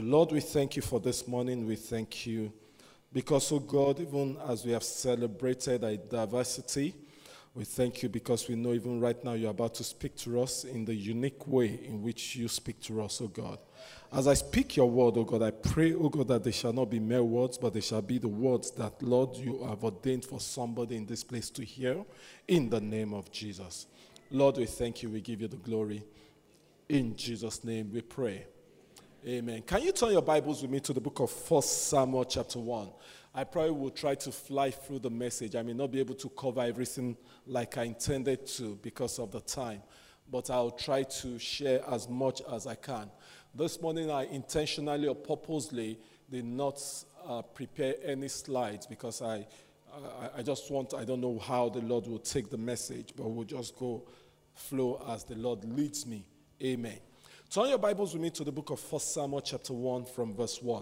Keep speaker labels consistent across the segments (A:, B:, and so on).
A: Lord, we thank you for this morning. We thank you because, oh God, even as we have celebrated our diversity, we thank you because we know even right now you're about to speak to us in the unique way in which you speak to us, oh God. As I speak your word, oh God, I pray, oh God, that they shall not be mere words, but they shall be the words that, Lord, you have ordained for somebody in this place to hear in the name of Jesus. Lord, we thank you. We give you the glory. In Jesus' name we pray. Amen. Can you turn your Bibles with me to the book of 1 Samuel chapter 1? I probably will try to fly through the message. I may not be able to cover everything like I intended to because of the time, but I'll try to share as much as I can. This morning I intentionally or purposely did not prepare any slides because I just want, I don't know how the Lord will take the message, but we'll just go flow as the Lord leads me. Amen. Turn your Bibles with me to the book of 1 Samuel chapter 1 from verse 1.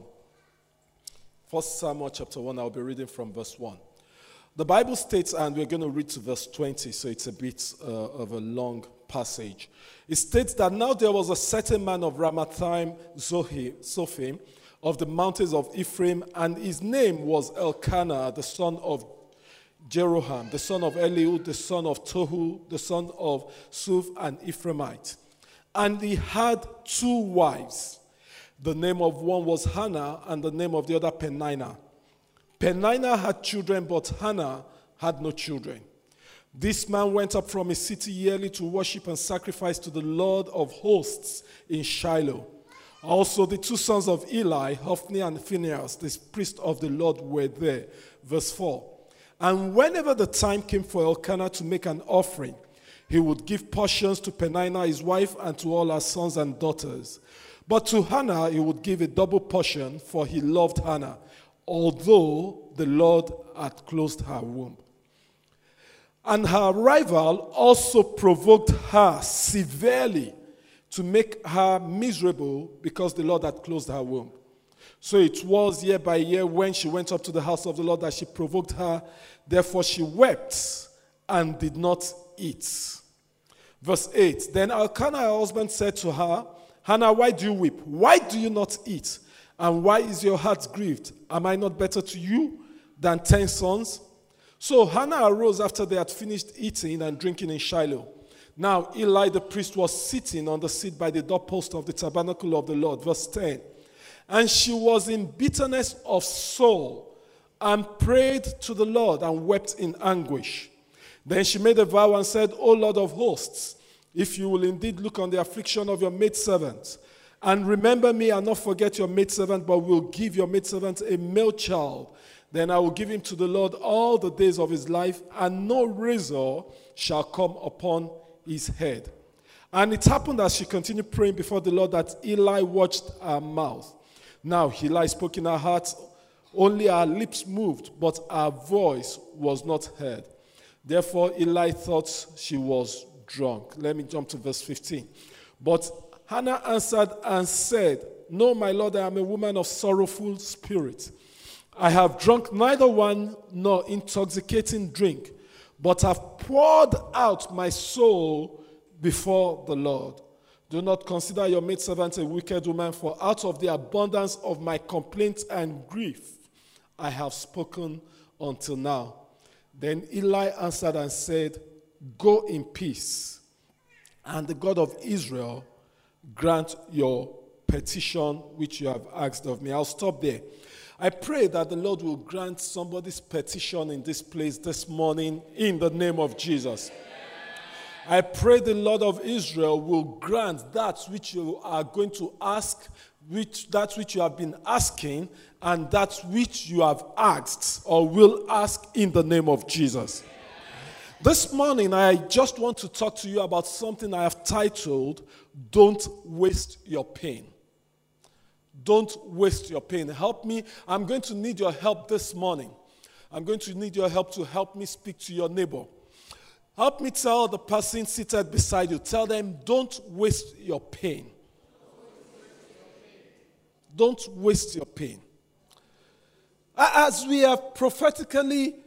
A: 1 Samuel chapter 1, I'll be reading from verse 1. The Bible states, and we're going to read to verse 20, so it's a bit of a long passage. It states that now there was a certain man of Ramathaim Zophim of the mountains of Ephraim, and his name was Elkanah, the son of Jeroham, the son of Eliud, the son of Tohu, the son of Suf, an Ephraimite. And he had 2 wives. The name of one was Hannah, and the name of the other Peninnah. Peninnah had children, but Hannah had no children. This man went up from his city yearly to worship and sacrifice to the Lord of hosts in Shiloh. Also the 2 sons of Eli, Hophni and Phinehas, the priest of the Lord, were there. Verse 4. And whenever the time came for Elkanah to make an offering, he would give portions to Peninnah his wife and to all her sons and daughters. But to Hannah he would give a double portion, for he loved Hannah, although the Lord had closed her womb. And her rival also provoked her severely to make her miserable because the Lord had closed her womb. So it was year by year when she went up to the house of the Lord that she provoked her. Therefore she wept and did not eat. Verse 8, Then Elkanah, her husband, said to her, Hannah, why do you weep? Why do you not eat? And why is your heart grieved? Am I not better to you than 10 sons? So Hannah arose after they had finished eating and drinking in Shiloh. Now Eli the priest was sitting on the seat by the doorpost of the tabernacle of the Lord. Verse 10, And she was in bitterness of soul and prayed to the Lord and wept in anguish. Then she made a vow and said, O Lord of hosts, if you will indeed look on the affliction of your maidservant, and remember me and not forget your maidservant, but will give your maidservant a male child, then I will give him to the Lord all the days of his life, and no razor shall come upon his head. And it happened as she continued praying before the Lord that Eli watched her mouth. Now Eli spoke in her heart, only her lips moved, but her voice was not heard. Therefore Eli thought she was drunk. Let me jump to verse 15. But Hannah answered and said, No, my Lord, I am a woman of sorrowful spirit. I have drunk neither wine nor intoxicating drink, but have poured out my soul before the Lord. Do not consider your maidservant a wicked woman, for out of the abundance of my complaint and grief I have spoken until now. Then Eli answered and said, Go in peace, and the God of Israel grant your petition which you have asked of me. I'll stop there. I pray that the Lord will grant somebody's petition in this place this morning in the name of Jesus. I pray the Lord of Israel will grant that which you are going to ask, that which you have been asking, and that which you have asked or will ask in the name of Jesus. This morning, I just want to talk to you about something I have titled, Don't Waste Your Pain. Don't waste your pain. Help me. I'm going to need your help this morning. I'm going to need your help to help me speak to your neighbor. Help me tell the person seated beside you, tell them, don't waste your pain. Don't waste your pain. As we have prophetically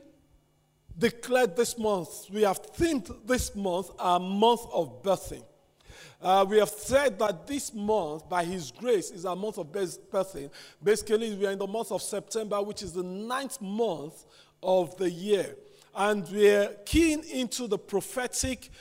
A: declared this month, we have themed this month our month of birthing. We have said that this month, by His grace, is our month of birthing. Basically, we are in the month of September, which is the 9th month of the year. And we're keying into the prophetic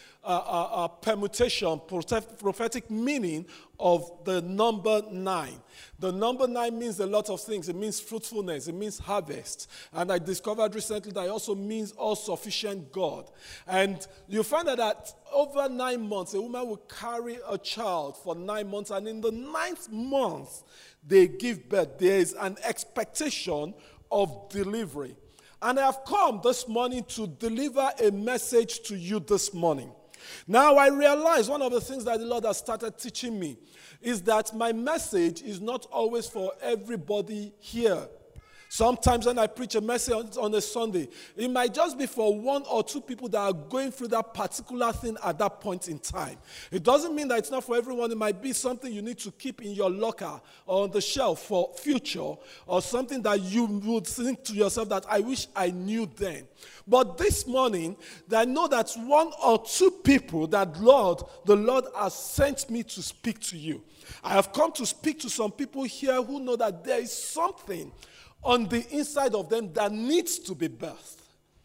A: permutation, prophetic meaning of the number 9. The number 9 means a lot of things. It means fruitfulness. It means harvest. And I discovered recently that it also means all-sufficient God. And you find that over 9 months, a woman will carry a child for 9 months. And in the 9th month, they give birth. There is an expectation of delivery. And I have come this morning to deliver a message to you this morning. Now, I realize one of the things that the Lord has started teaching me is that my message is not always for everybody here. Sometimes when I preach a message on a Sunday, it might just be for 1 or 2 people that are going through that particular thing at that point in time. It doesn't mean that it's not for everyone. It might be something you need to keep in your locker or on the shelf for future, or something that you would think to yourself that I wish I knew then. But this morning, I know that 1 or 2 people that the Lord has sent me to speak to you. I have come to speak to some people here who know that there is something on the inside of them that needs to be birthed.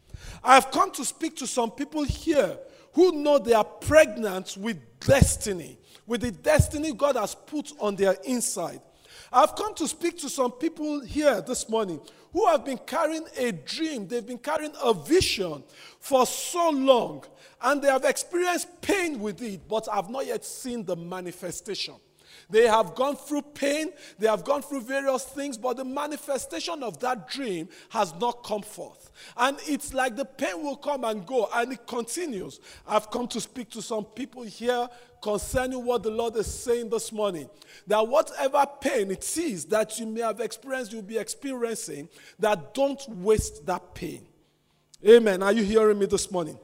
A: I have come to speak to some people here who know they are pregnant with destiny, with the destiny God has put on their inside. I've come to speak to some people here this morning who have been carrying a dream, they've been carrying a vision for so long, and they have experienced pain with it, but have not yet seen the manifestation. They have gone through pain, they have gone through various things, but the manifestation of that dream has not come forth. And it's like the pain will come and go, and it continues. I've come to speak to some people here concerning what the Lord is saying this morning. That whatever pain it is that you may have experienced, you'll be experiencing, that don't waste that pain. Amen. Are you hearing me this morning?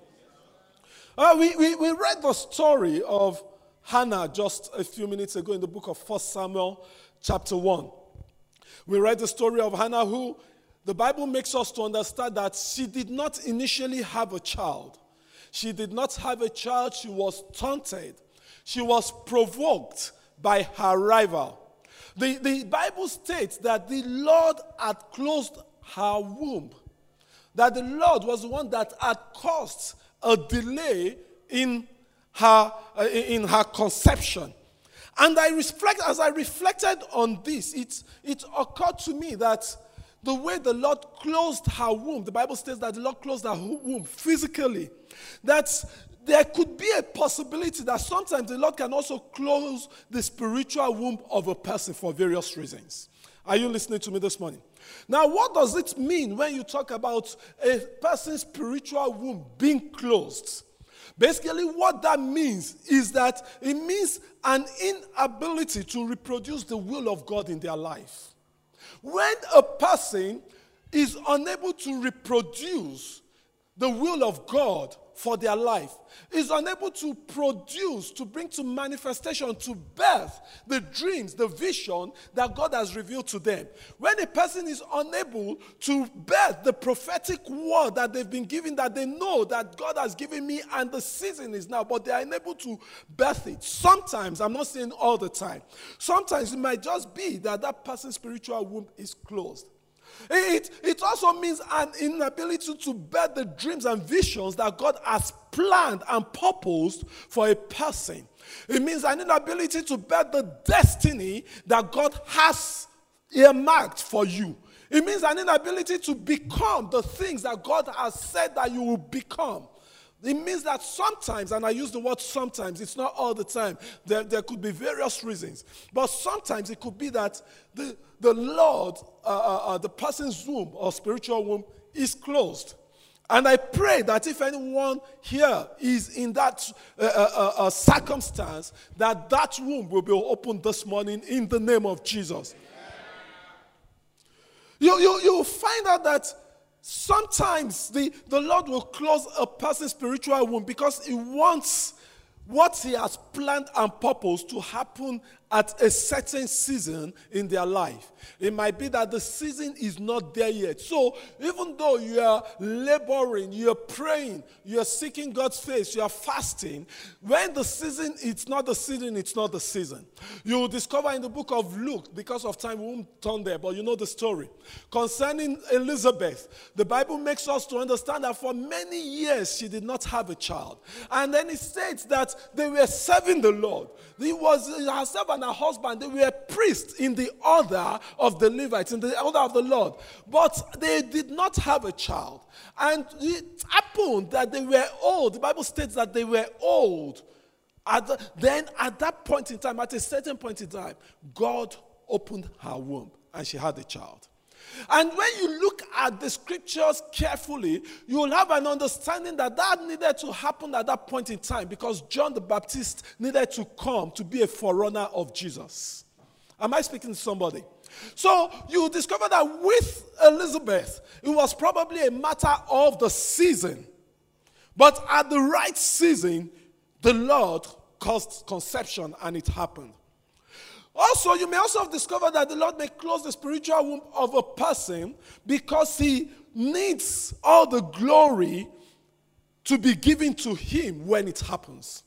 A: We read the story of Hannah just a few minutes ago in the book of 1 Samuel chapter 1. We read the story of Hannah, who the Bible makes us to understand that she did not initially have a child. She did not have a child. She was taunted. She was provoked by her rival. The Bible states that the Lord had closed her womb. That the Lord was the one that had caused a delay in her conception. And as I reflected on this, it occurred to me that the way the Lord closed her womb, the Bible states that the Lord closed her womb physically, that there could be a possibility that sometimes the Lord can also close the spiritual womb of a person for various reasons. Are you listening to me this morning? Now, what does it mean when you talk about a person's spiritual womb being closed? Basically, what that means is that it means an inability to reproduce the will of God in their life. When a person is unable to reproduce the will of God for their life, is unable to produce, to bring to manifestation, to birth the dreams, the vision that God has revealed to them. When a person is unable to birth the prophetic word that they've been given, that they know that God has given me and the season is now, but they are unable to birth it. Sometimes, I'm not saying all the time, sometimes it might just be that that person's spiritual womb is closed. It also means an inability to bear the dreams and visions that God has planned and purposed for a person. It means an inability to bear the destiny that God has earmarked for you. It means an inability to become the things that God has said that you will become. It means that sometimes, and I use the word sometimes, it's not all the time. There could be various reasons. But sometimes it could be that the Lord, the person's womb or spiritual womb is closed. And I pray that if anyone here is in that circumstance, that womb will be opened this morning in the name of Jesus. You'll find out that sometimes the Lord will close a person's spiritual womb because He wants what He has planned and purposed to happen at a certain season in their life. It might be that the season is not there yet. So even though you are laboring, you are praying, you are seeking God's face, you are fasting, when the season, it's not the season, it's not the season. You will discover in the book of Luke, because of time we won't turn there, but you know the story. Concerning Elizabeth, the Bible makes us to understand that for many years she did not have a child. And then it states that they were serving the Lord. It was herself and her husband, they were priests in the order of the Levites, in the order of the Lord. But they did not have a child. And it happened that they were old. The Bible states that they were old. Then at that point in time, at a certain point in time, God opened her womb and she had a child. And when you look at the scriptures carefully, you will have an understanding that that needed to happen at that point in time because John the Baptist needed to come to be a forerunner of Jesus. Am I speaking to somebody? So you discover that with Elizabeth, it was probably a matter of the season. But at the right season, the Lord caused conception and it happened. Also, you may also have discovered that the Lord may close the spiritual womb of a person because he needs all the glory to be given to him when it happens.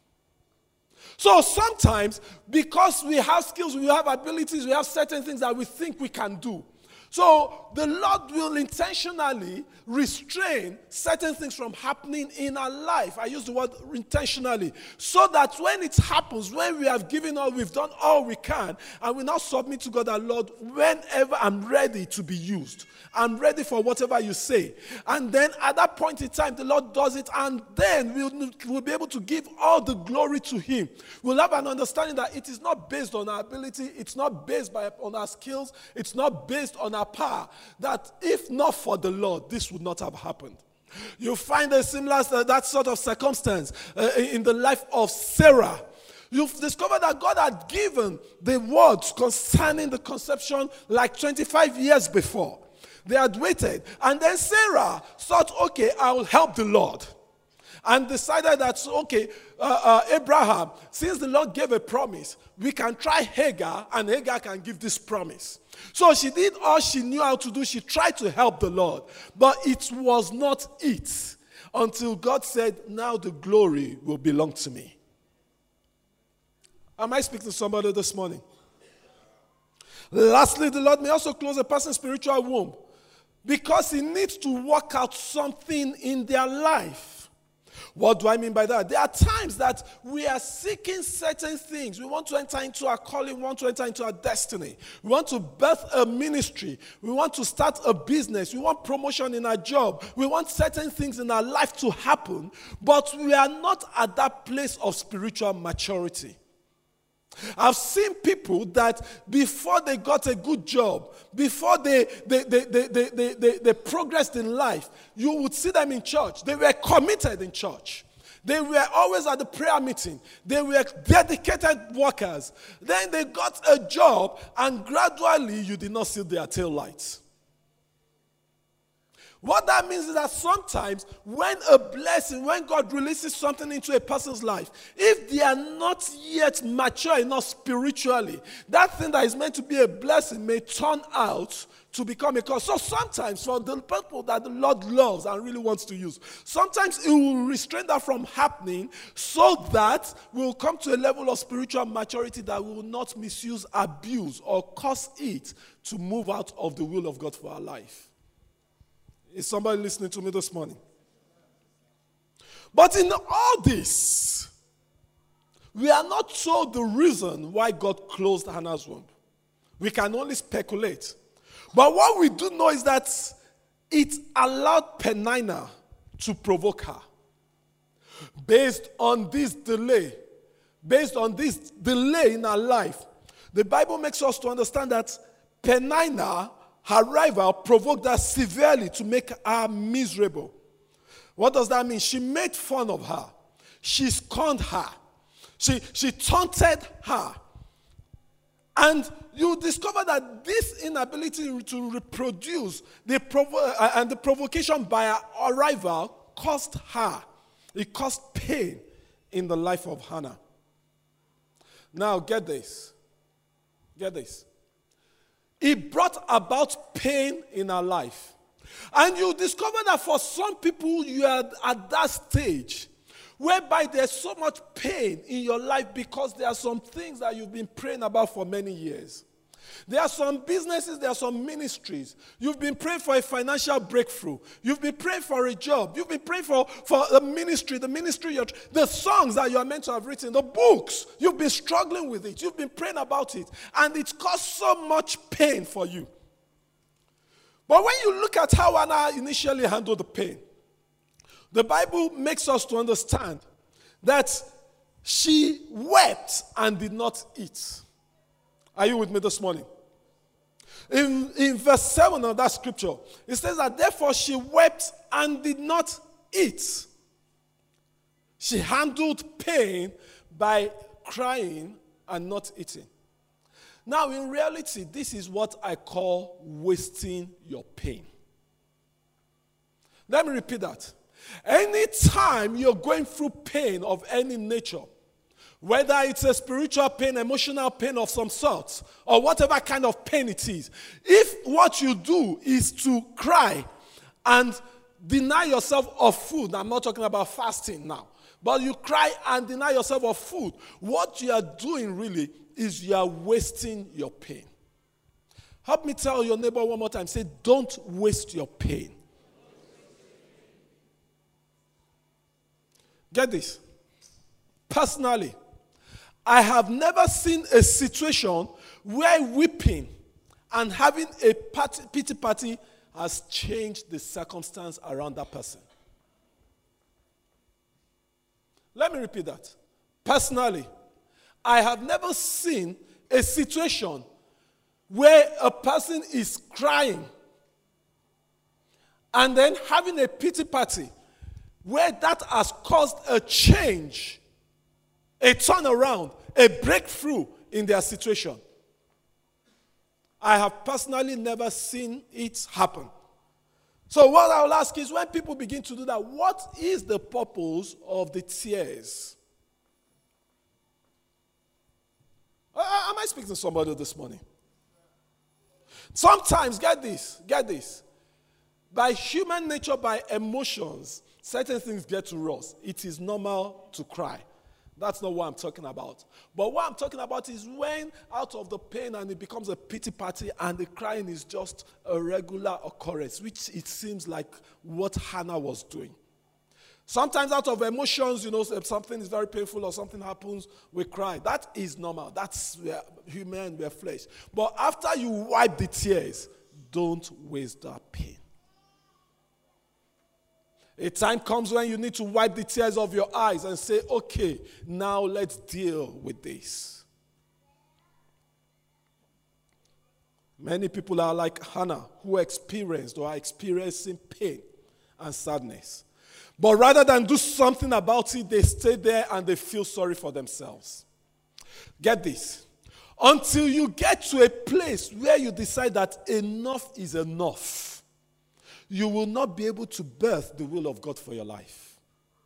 A: So sometimes, because we have skills, we have abilities, we have certain things that we think we can do. So the Lord will intentionally restrain certain things from happening in our life. I use the word intentionally. So that when it happens, when we have given all, we've done all we can, and we now submit to God, our Lord, whenever I'm ready to be used, I'm ready for whatever you say. And then at that point in time, the Lord does it, and then we'll be able to give all the glory to him. We'll have an understanding that it is not based on our ability, it's not based on our skills, it's not based on our power, that if not for the Lord, this would not have happened. You find a similar, that sort of circumstance in the life of Sarah. You've discovered that God had given the words concerning the conception like 25 years before. They had waited. And then Sarah thought, okay, I will help the Lord. And decided that, okay, Abraham, since the Lord gave a promise, we can try Hagar, and Hagar can give this promise. So she did all she knew how to do. She tried to help the Lord. But it was not it until God said, now the glory will belong to me. Am I speaking to somebody this morning? Lastly, the Lord may also close a person's spiritual womb because he needs to work out something in their life. What do I mean by that? There are times that we are seeking certain things. We want to enter into our calling. We want to enter into our destiny. We want to birth a ministry. We want to start a business. We want promotion in our job. We want certain things in our life to happen, but we are not at that place of spiritual maturity. I've seen people that before they got a good job, before they progressed in life, you would see them in church. They were committed in church. They were always at the prayer meeting. They were dedicated workers. Then they got a job, and gradually you did not see their tail lights. What that means is that sometimes when a blessing, when God releases something into a person's life, if they are not yet mature enough spiritually, that thing that is meant to be a blessing may turn out to become a curse. So sometimes for the people that the Lord loves and really wants to use, sometimes it will restrain that from happening so that we will come to a level of spiritual maturity that we will not misuse, abuse, or cause it to move out of the will of God for our life. Is somebody listening to me this morning? But in all this, we are not told the reason why God closed Hannah's womb. We can only speculate. But what we do know is that it allowed Peninnah to provoke her. Based on this delay in her life, the Bible makes us to understand that Peninnah, her rival, provoked her severely to make her miserable. What does that mean? She made fun of her. She scorned her. She taunted her. And you discover that this inability to reproduce and the provocation by her rival caused her. It caused pain in the life of Hannah. Now get this. Get this. It brought about pain in our life. And you discover that for some people, you are at that stage whereby there's so much pain in your life because there are some things that you've been praying about for many years. There are some businesses, there are some ministries. You've been praying for a financial breakthrough. You've been praying for a job. You've been praying for the ministry, the songs that you are meant to have written, the books. You've been struggling with it. You've been praying about it. And it's caused so much pain for you. But when you look at how Hannah initially handled the pain, the Bible makes us to understand that she wept and did not eat. Are you with me this morning? In verse 7 of that scripture, it says that therefore she wept and did not eat. She handled pain by crying and not eating. Now, in reality, this is what I call wasting your pain. Let me repeat that. Anytime you're going through pain of any nature, whether it's a spiritual pain, emotional pain of some sort, or whatever kind of pain it is, if what you do is to cry and deny yourself of food, I'm not talking about fasting now, but you cry and deny yourself of food, what you are doing really is you are wasting your pain. Help me tell your neighbor one more time, say, don't waste your pain. Get this. Personally, I have never seen a situation where weeping and having a pity party has changed the circumstance around that person. Let me repeat that. Personally, I have never seen a situation where a person is crying and then having a pity party where that has caused a change, a turnaround, a breakthrough in their situation. I have personally never seen it happen. So what I will ask is, when people begin to do that, what is the purpose of the tears? Am I speaking to somebody this morning? Sometimes, get this. By human nature, by emotions, certain things get to us. It is normal to cry. That's not what I'm talking about. But what I'm talking about is when out of the pain and it becomes a pity party and the crying is just a regular occurrence, which it seems like what Hannah was doing. Sometimes out of emotions, if something is very painful or something happens, we cry. That is normal. That's human, we're flesh. But after you wipe the tears, don't waste that pain. A time comes when you need to wipe the tears off your eyes and say, okay, now let's deal with this. Many people are like Hannah, who experienced or are experiencing pain and sadness. But rather than do something about it, they stay there and they feel sorry for themselves. Get this. Until you get to a place where you decide that enough is enough, you will not be able to birth the will of God for your life.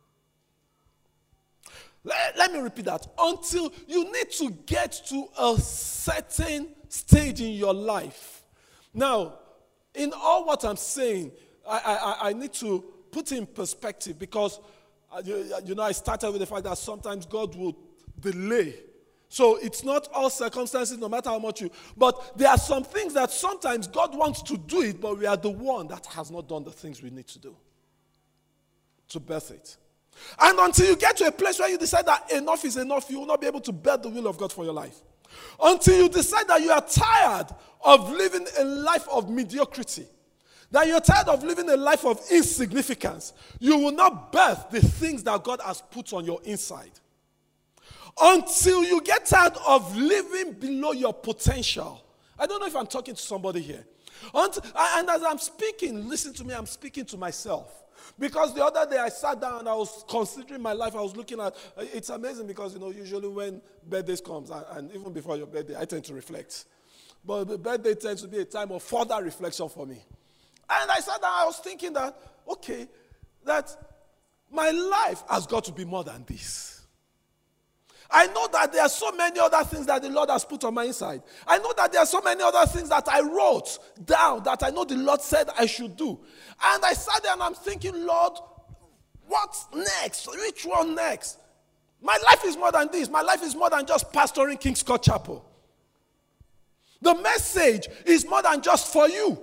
A: Let me repeat that. Until you need to get to a certain stage in your life. Now, in all what I'm saying, I need to put in perspective because, I started with the fact that sometimes God will delay. So it's not all circumstances, no matter how much but there are some things that sometimes God wants to do it, but we are the one that has not done the things we need to do to birth it. And until you get to a place where you decide that enough is enough, you will not be able to birth the will of God for your life. Until you decide that you are tired of living a life of mediocrity, that you're tired of living a life of insignificance, you will not birth the things that God has put on your inside. Until you get tired of living below your potential. I don't know if I'm talking to somebody here. And as I'm speaking, listen to me, I'm speaking to myself. Because the other day I sat down and I was considering my life. I was looking at, it's amazing because, usually when birthdays comes, and even before your birthday, I tend to reflect. But the birthday tends to be a time of further reflection for me. And I sat down, I was thinking that, okay, that my life has got to be more than this. I know that there are so many other things that the Lord has put on my inside. I know that there are so many other things that I wrote down that I know the Lord said I should do. And I sat there and I'm thinking, Lord, what's next? Which one next? My life is more than this. My life is more than just pastoring King's Court Chapel. The message is more than just for you.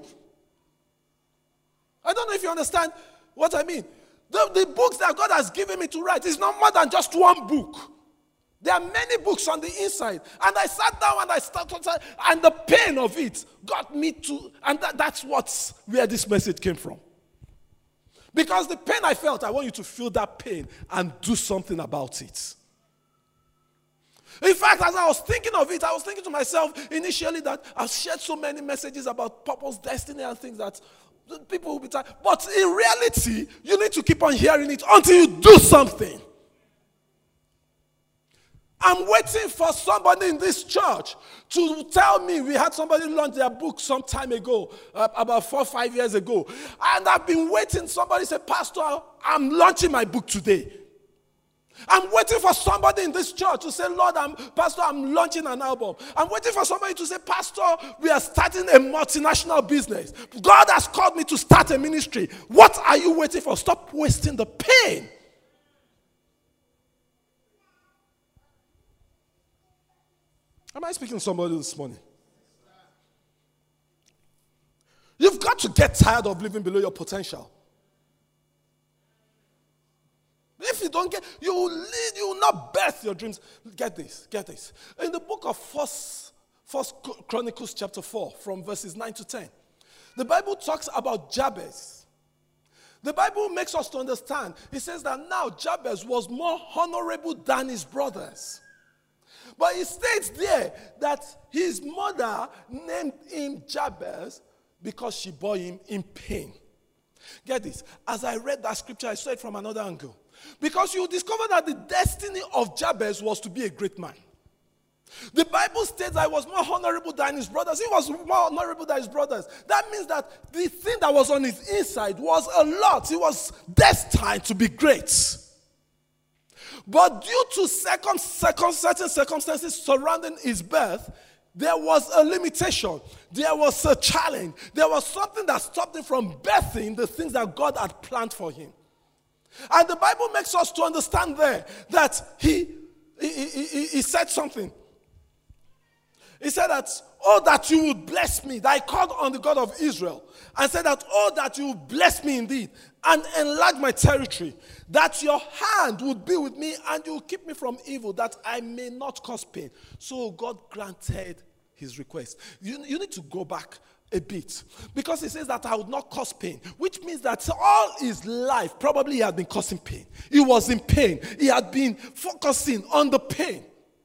A: I don't know if you understand what I mean. The books that God has given me to write is not more than just one book. There are many books on the inside. And I sat down and I started, and the pain of it got me to, and that's where this message came from. Because the pain I felt, I want you to feel that pain and do something about it. In fact, as I was thinking of it, I was thinking to myself initially that I've shared so many messages about purpose, destiny, and things that people will be tired. But in reality, you need to keep on hearing it until you do something. I'm waiting for somebody in this church to tell me. We had somebody launch their book some time ago, about 4 or 5 years ago. And I've been waiting. Somebody said, Pastor, I'm launching my book today. I'm waiting for somebody in this church to say, Lord, Pastor, I'm launching an album. I'm waiting for somebody to say, Pastor, we are starting a multinational business. God has called me to start a ministry. What are you waiting for? Stop wasting the pain. Am I speaking to somebody this morning? You've got to get tired of living below your potential. If you don't get, you will not birth your dreams. Get this. In the book of First Chronicles chapter 4, from verses 9 to 10, the Bible talks about Jabez. The Bible makes us to understand. It says that now Jabez was more honorable than his brothers. But it states there that his mother named him Jabez because she bore him in pain. Get this. As I read that scripture, I saw it from another angle. Because you discover that the destiny of Jabez was to be a great man. The Bible states that he was more honorable than his brothers. He was more honorable than his brothers. That means that the thing that was on his inside was a lot. He was destined to be great. But due to certain circumstances surrounding his birth, there was a limitation. There was a challenge. There was something that stopped him from birthing the things that God had planned for him. And the Bible makes us to understand there that he said something. He said that, oh, that you would bless me. That I called on the God of Israel and said that, oh, that you would bless me indeed and enlarge my territory. That your hand would be with me and you will keep me from evil, that I may not cause pain. So God granted his request. You need to go back a bit. Because he says that I would not cause pain. Which means that all his life, probably he had been causing pain. He was in pain. He had been focusing on the pain.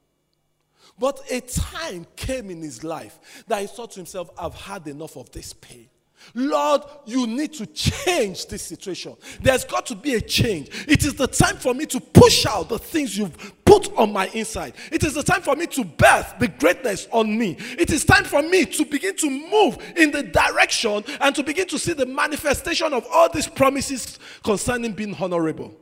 A: But a time came in his life that he thought to himself, I've had enough of this pain. Lord, you need to change this situation. There's got to be a change. It is the time for me to push out the things you've put on my inside. It is the time for me to birth the greatness on me. It is time for me to begin to move in the direction and to begin to see the manifestation of all these promises concerning being honorable.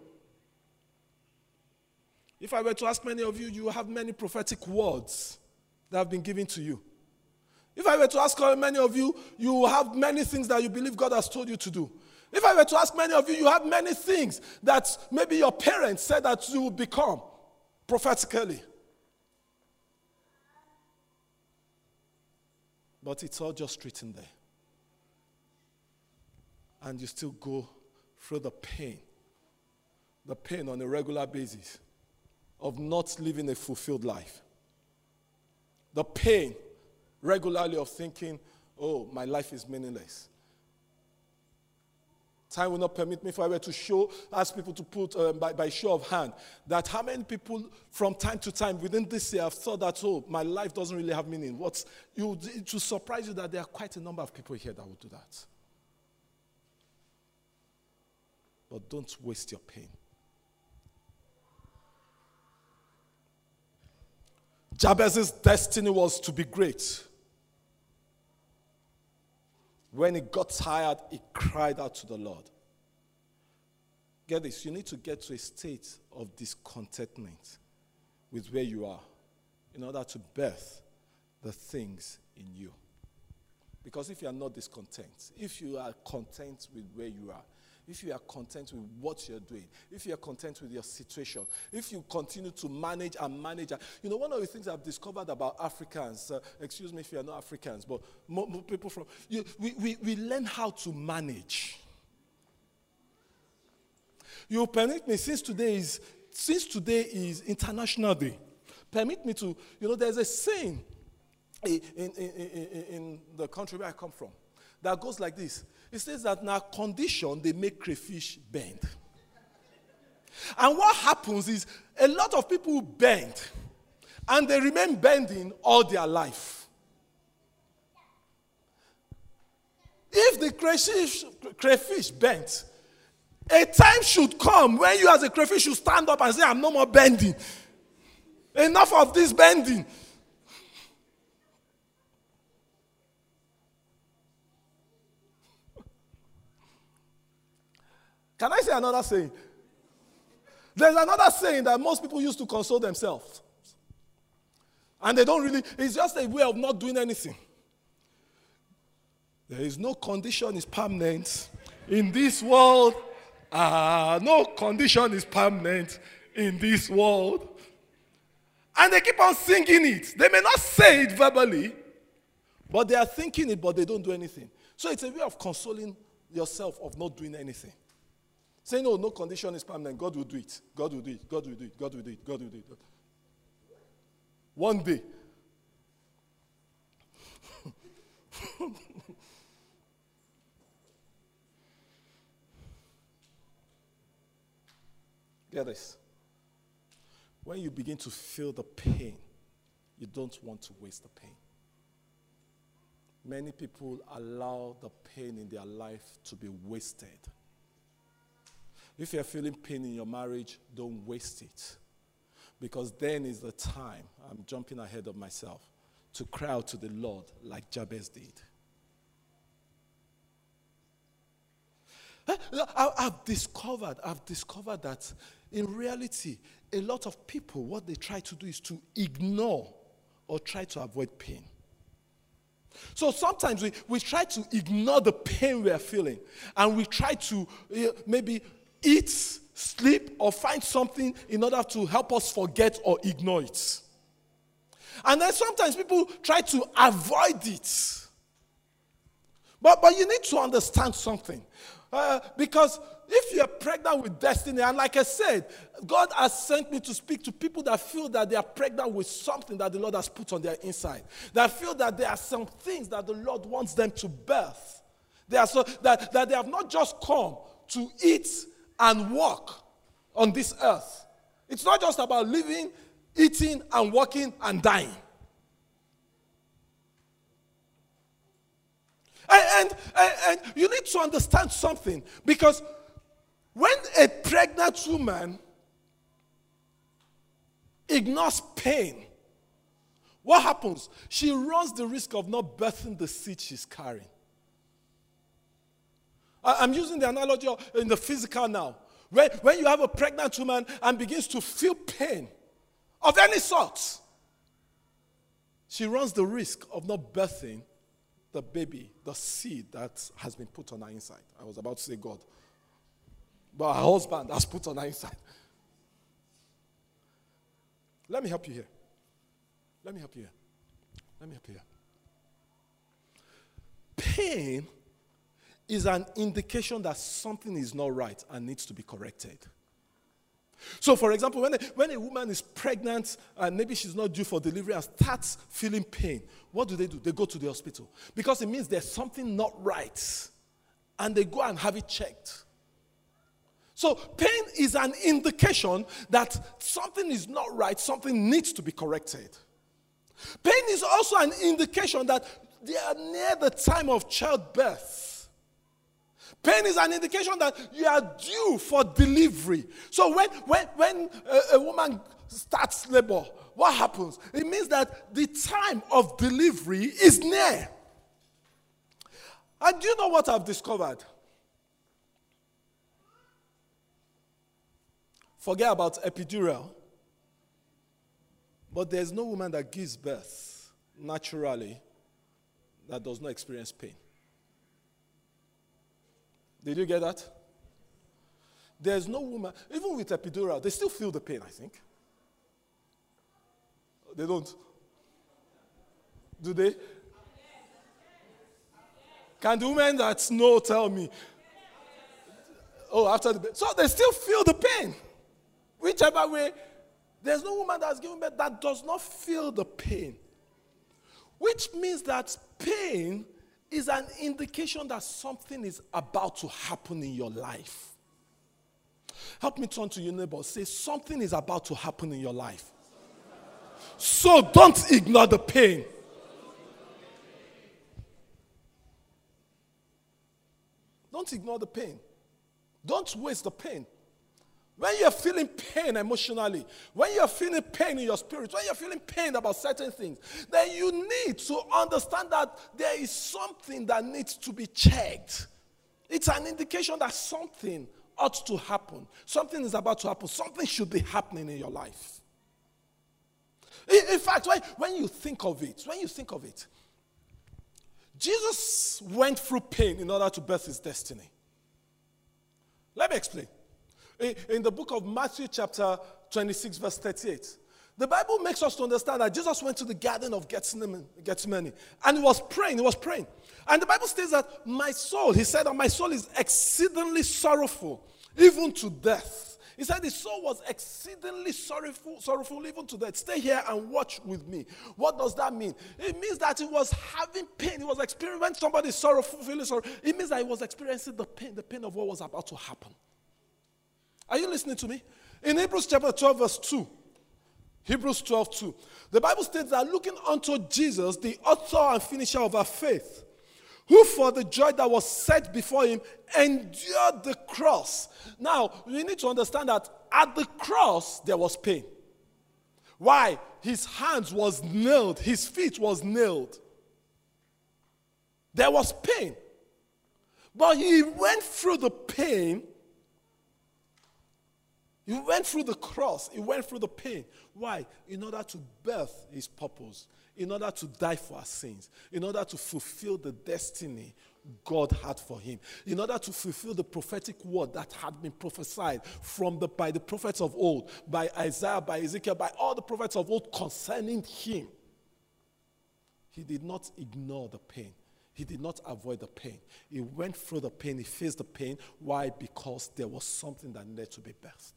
A: If I were to ask many of you, you have many prophetic words that have been given to you. If I were to ask many of you, you have many things that you believe God has told you to do. If I were to ask many of you, you have many things that maybe your parents said that you would become prophetically. But it's all just written there. And you still go through the pain on a regular basis of not living a fulfilled life. The pain regularly of thinking, oh, my life is meaningless. Time will not permit me if I were to ask people to put, by show of hand, that how many people from time to time within this year have thought that, oh, my life doesn't really have meaning. It will surprise you that there are quite a number of people here that will do that. But don't waste your pain. Jabez's destiny was to be great. When he got tired, he cried out to the Lord. Get this, you need to get to a state of discontentment with where you are in order to birth the things in you. Because if you are not discontent, if you are content with where you are, if you are content with what you're doing, if you are content with your situation, if you continue to manage and manage. One of the things I've discovered about Africans, excuse me if you are not Africans, but more people from, we learn how to manage. You permit me, since today is International Day, permit me to, there's a saying in the country where I come from that goes like this. It says that now condition, they make crayfish bend. And what happens is a lot of people bend and they remain bending all their life. If the crayfish bent, a time should come when you as a crayfish should stand up and say, I'm no more bending. Enough of this bending. Can I say another saying? There's another saying that most people use to console themselves. And they don't really, it's just a way of not doing anything. There is no condition is permanent in this world. No condition is permanent in this world. And they keep on singing it. They may not say it verbally, but they are thinking it, but they don't do anything. So it's a way of consoling yourself of not doing anything. Say, no condition is permanent. God will do it. God will do it. God will do it. God will do it. God will do it. One day. Get this. When you begin to feel the pain, you don't want to waste the pain. Many people allow the pain in their life to be wasted. If you're feeling pain in your marriage, don't waste it. Because then is the time, I'm jumping ahead of myself, to cry out to the Lord like Jabez did. I've discovered that in reality, a lot of people, what they try to do is to ignore or try to avoid pain. So sometimes we try to ignore the pain we are feeling, and we try to maybe eat, sleep, or find something in order to help us forget or ignore it. And then sometimes people try to avoid it. But you need to understand something. Because if you're pregnant with destiny, and like I said, God has sent me to speak to people that feel that they are pregnant with something that the Lord has put on their inside. That feel that there are some things that the Lord wants them to birth. That they have not just come to eat and walk on this earth. It's not just about living, eating, and walking and dying. And you need to understand something, because when a pregnant woman ignores pain, what happens? She runs the risk of not birthing the seed she's carrying. I'm using the analogy in the physical now. When you have a pregnant woman and begins to feel pain of any sort, she runs the risk of not birthing the baby, the seed that has been put on her inside. I was about to say God. But her husband has put on her inside. Let me help you here. Pain is an indication that something is not right and needs to be corrected. So, for example, when a woman is pregnant and maybe she's not due for delivery and starts feeling pain, what do? They go to the hospital. Because it means there's something not right. And they go and have it checked. So, pain is an indication that something is not right, something needs to be corrected. Pain is also an indication that they are near the time of childbirth. Pain is an indication that you are due for delivery. So when a woman starts labor, what happens? It means that the time of delivery is near. And do you know what I've discovered? Forget about epidural. But there's no woman that gives birth naturally that does not experience pain. Did you get that? There's no woman, even with epidural, they still feel the pain, I think. They don't. Do they? Can the women that know tell me? Oh, after the birth. So they still feel the pain. Whichever way, there's no woman that's given birth that does not feel the pain. Which means that pain is an indication that something is about to happen in your life. Help me turn to your neighbor. Say, something is about to happen in your life. So don't ignore the pain. Don't ignore the pain. Don't waste the pain. When you're feeling pain emotionally, when you're feeling pain in your spirit, when you're feeling pain about certain things, then you need to understand that there is something that needs to be checked. It's an indication that something ought to happen. Something is about to happen. Something should be happening in your life. In fact, when you think of it, Jesus went through pain in order to birth his destiny. Let me explain. In the book of Matthew chapter 26 verse 38, the Bible makes us to understand that Jesus went to the garden of Gethsemane and he was praying. And the Bible states that he said that my soul is exceedingly sorrowful, even to death. He said his soul was exceedingly sorrowful even to death. Stay here and watch with me. What does that mean? It means that he was having pain. He was experiencing, when somebody is sorrowful, feeling sorrow, it means that he was experiencing the pain of what was about to happen. Are you listening to me? In Hebrews chapter 12 verse 2, Hebrews 12:2, the Bible states that looking unto Jesus, the author and finisher of our faith, who for the joy that was set before him endured the cross. Now, we need to understand that at the cross, there was pain. Why? His hands was nailed. His feet was nailed. There was pain. But he went through the pain. He went through the cross. He went through the pain. Why? In order to birth his purpose. In order to die for our sins. In order to fulfill the destiny God had for him. In order to fulfill the prophetic word that had been prophesied by the prophets of old, by Isaiah, by Ezekiel, by all the prophets of old concerning him. He did not ignore the pain. He did not avoid the pain. He went through the pain. He faced the pain. Why? Because there was something that needed to be birthed.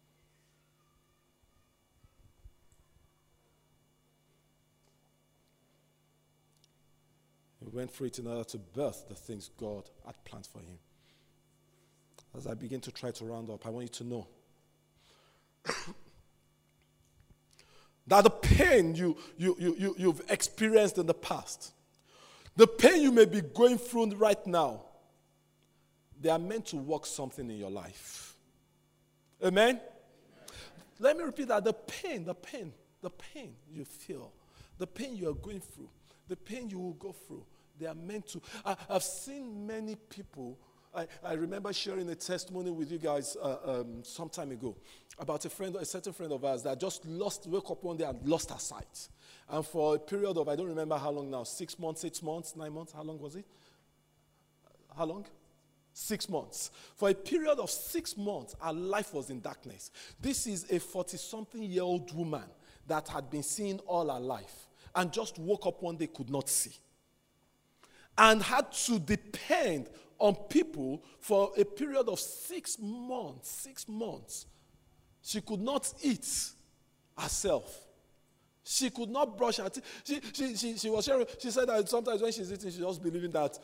A: He went through it in order to birth the things God had planned for him. As I begin to try to round up, I want you to know that the pain you've experienced in the past, the pain you may be going through right now, they are meant to work something in your life. Amen? Let me repeat that. The pain you feel, the pain you are going through, the pain you will go through, they are meant to. I've seen many people. I remember sharing a testimony with you guys some time ago about a certain friend of ours that just woke up one day and lost her sight. And for a period of, I don't remember how long now, 6 months, 8 months, 9 months, how long was it? How long? 6 months. For a period of 6 months, her life was in darkness. This is a 40-something-year-old woman that had been seeing all her life and just woke up one day, could not see. And had to depend on people for a period of 6 months. 6 months. She could not eat herself. She could not brush her teeth. She was sharing. She said that sometimes when she's eating, she's just believing that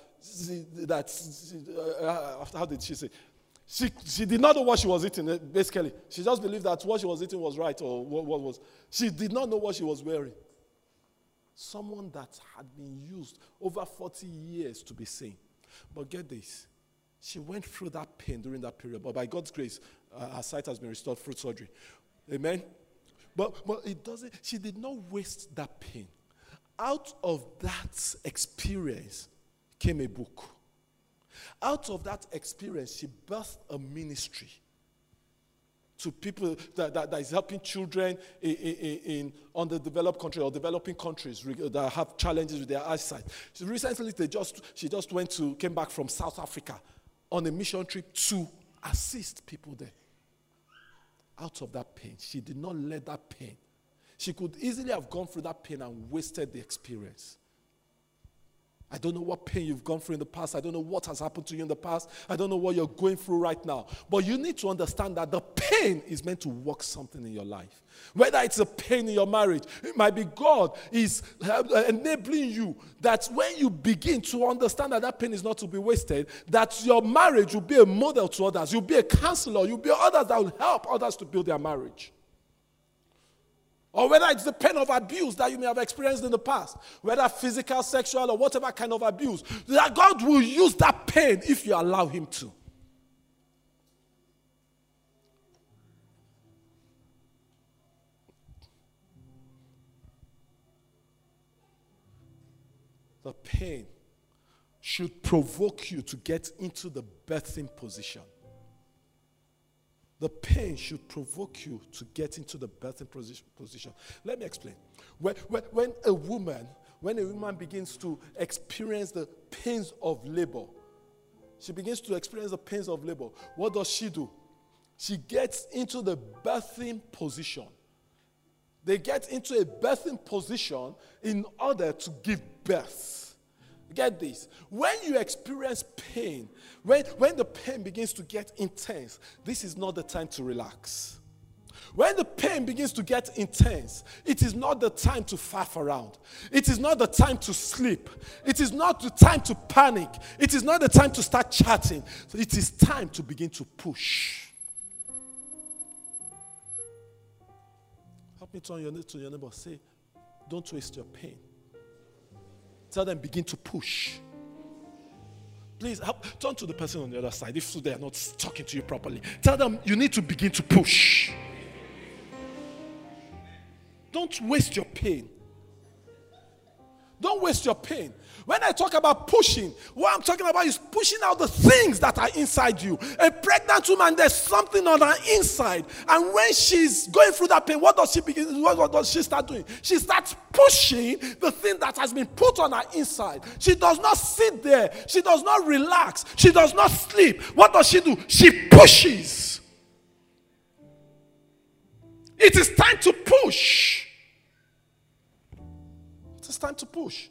A: how did she say? She did not know what she was eating, basically. She just believed that what she was eating was right or what was. She did not know what she was wearing. Someone that had been used over 40 years to be sane. But get this. She went through that pain during that period. But by God's grace, her sight has been restored through surgery. Amen? But it doesn't. She did not waste that pain. Out of that experience came a book. Out of that experience, she birthed a ministry to people that is helping children in underdeveloped countries or developing countries that have challenges with their eyesight. So recently, she just came back from South Africa on a mission trip to assist people there. Out of that pain, she did not let that pain. She could easily have gone through that pain and wasted the experience. I don't know what pain you've gone through in the past. I don't know what has happened to you in the past. I don't know what you're going through right now. But you need to understand that the pain is meant to work something in your life. Whether it's a pain in your marriage, it might be God is enabling you that when you begin to understand that pain is not to be wasted, that your marriage will be a model to others. You'll be a counselor. You'll be others that will help others to build their marriage. Or whether it's the pain of abuse that you may have experienced in the past, whether physical, sexual, or whatever kind of abuse, that God will use that pain if you allow Him to. The pain should provoke you to get into the birthing position. The pain should provoke you to get into the birthing position. Let me explain. When a woman begins to experience the pains of labor, what does she do? She gets into the birthing position. They get into a birthing position in order to give birth. Get this. When you experience pain, when the pain begins to get intense, this is not the time to relax. When the pain begins to get intense, it is not the time to faff around. It is not the time to sleep. It is not the time to panic. It is not the time to start chatting. So it is time to begin to push. Help me turn to your neighbor. Say, don't waste your pain. Tell them, begin to push. Please, turn to the person on the other side. If they are not talking to you properly, tell them you need to begin to push. Don't waste your pain. Don't waste your pain. When I talk about pushing, what I'm talking about is pushing out the things that are inside you. A pregnant woman, there's something on her inside. And when she's going through that pain, what does she start doing? She starts pushing the thing that has been put on her inside. She does not sit there. She does not relax. She does not sleep. What does she do? She pushes. It is time to push. It is time to push.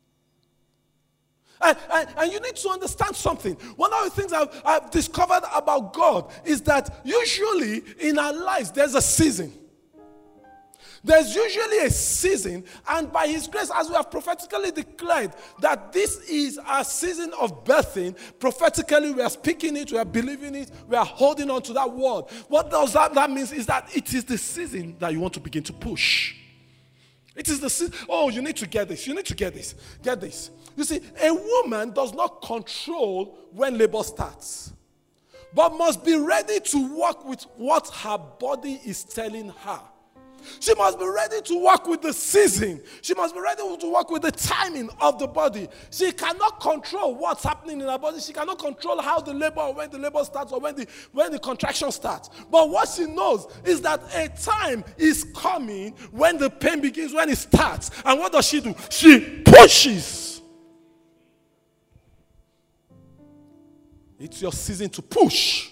A: And you need to understand something. One of the things I've discovered about God is that usually in our lives there's a season. There's usually a season, and by His grace, as we have prophetically declared that this is our season of birthing, prophetically we are speaking it, we are believing it, we are holding on to that word. What does that mean is that it is the season that you want to begin to push. It is the season. Oh, you need to get this. You need to get this. Get this. You see, a woman does not control when labor starts, but must be ready to work with what her body is telling her. She must be ready to work with the season. She must be ready to work with the timing of the body. She cannot control what's happening in her body. She cannot control how the labor, or when the labor starts, or when the contraction starts. But what she knows is that a time is coming when the pain begins, when it starts. And what does she do? She pushes. It's your season to push.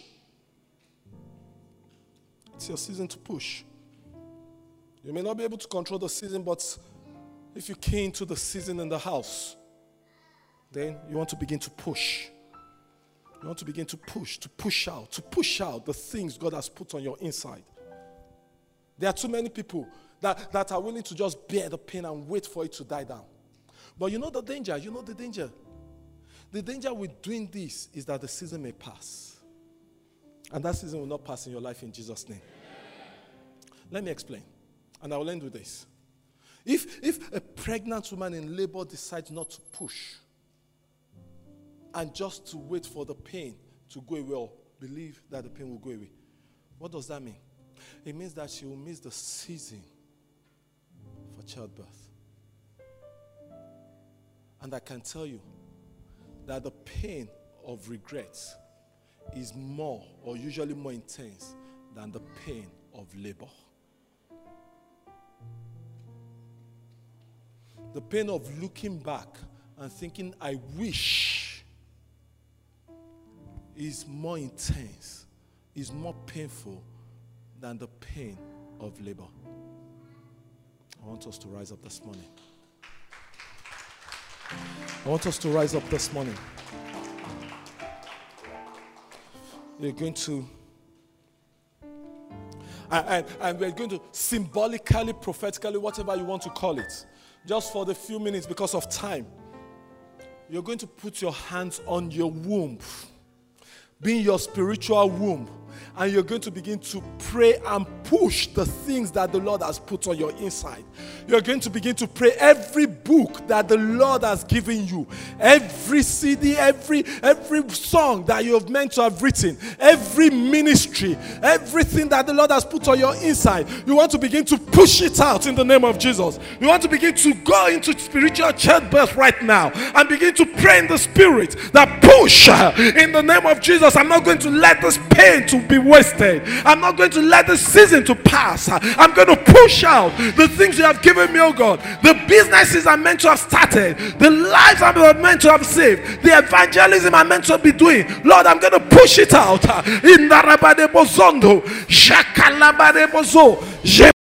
A: It's your season to push. You may not be able to control the season, but if you key into the season in the house, then you want to begin to push. You want to begin to push out the things God has put on your inside. There are too many people that are willing to just bear the pain and wait for it to die down. But you know the danger. The danger with doing this is that the season may pass. And that season will not pass in your life in Jesus' name. Let me explain. And I will end with this. If a pregnant woman in labor decides not to push and just to wait for the pain to go away or believe that the pain will go away, what does that mean? It means that she will miss the season for childbirth. And I can tell you that the pain of regret is more or usually more intense than the pain of labor. The pain of looking back and thinking, I wish, is more intense, is more painful than the pain of labor. I want us to rise up this morning. I want us to rise up this morning. You're going to, and we're going to symbolically, prophetically, whatever you want to call it, just for the few minutes because of time, you're going to put your hands on your womb, being your spiritual womb, and you're going to begin to pray and push the things that the Lord has put on your inside. You're going to begin to pray every book that the Lord has given you, every CD, every song that you have meant to have written, every ministry, everything that the Lord has put on your inside. You want to begin to push it out in the name of Jesus. You want to begin to go into spiritual childbirth right now and begin to pray in the spirit that push in the name of Jesus. I'm not going to let this pain to be wasted. I'm not going to let this season to pass. I'm going to push out the things you have given me, oh God. The businesses I'm meant to have started, the lives I'm meant to have saved, the evangelism I'm meant to be doing. Lord, I'm going to push it out. In the Rabadebozondo, Shakalabadebozo.